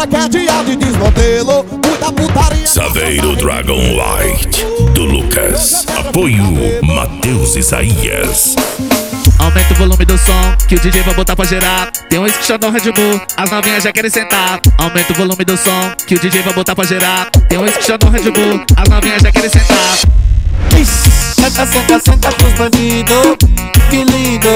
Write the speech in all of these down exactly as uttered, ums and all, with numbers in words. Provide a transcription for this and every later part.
galera quer dia de desmantelo, muita putaria. Saveiro Dragon Light do Lucas. Apoio Matheus Isaías. Aumenta o volume do som, que o D J vai botar pra gerar. Tem um esquichão no Red Bull, as novinhas já querem sentar. Aumenta o volume do som, que o D J vai botar pra gerar. Tem um esquichão no Red Bull, as novinhas já querem sentar. Senta, senta, senta pros bandidos, que lindo.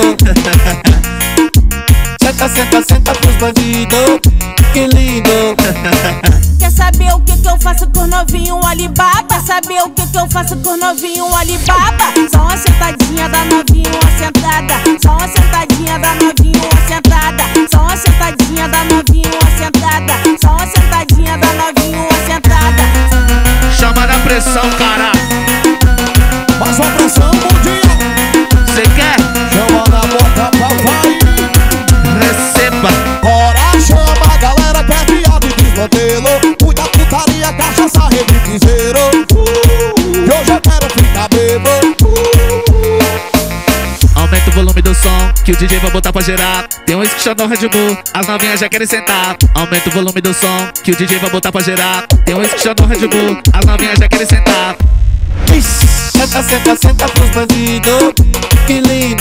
Senta, senta, senta pros bandidos, que lindo. Quer saber o que que eu faço com novinho Alibaba? Quer saber o que que eu faço com novinho Alibaba? Só uma sentadinha da novinho, uma sentada. Só uma sentadinha da novinho, uma sentada. Só uma sentadinha da novinho, uma sentada. Só uma sentadinha da novinho, uma sentada. Chama na pressão, cara. Faz uma pressão mundial. Cê quer? Chama na boca, papai. Receba. Bora, chama a galera quer dia de desmantelo, muita putaria, cachaça, rebiquezeiro. E hoje eu quero ficar bebo. Aumenta o volume do som, que o D J vai botar pra gerar. Tem um esquichão no Red Bull, as novinhas já querem sentar. Aumenta o volume do som, que o D J vai botar pra gerar. Tem um esquichão no Red Bull, as novinhas já querem sentar. Senta, senta, senta pros bandidos, que lindo.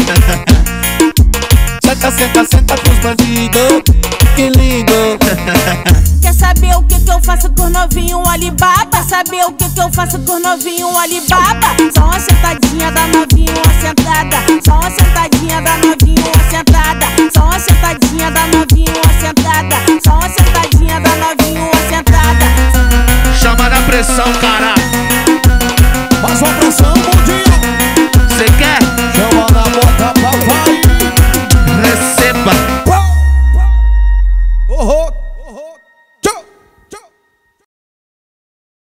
Senta, senta, senta pros bandidos, que lindo. Quer saber o que que eu faço com novinho Alibaba? Quer saber o que que eu faço com novinho Alibaba? Só uma sentadinha da novinho,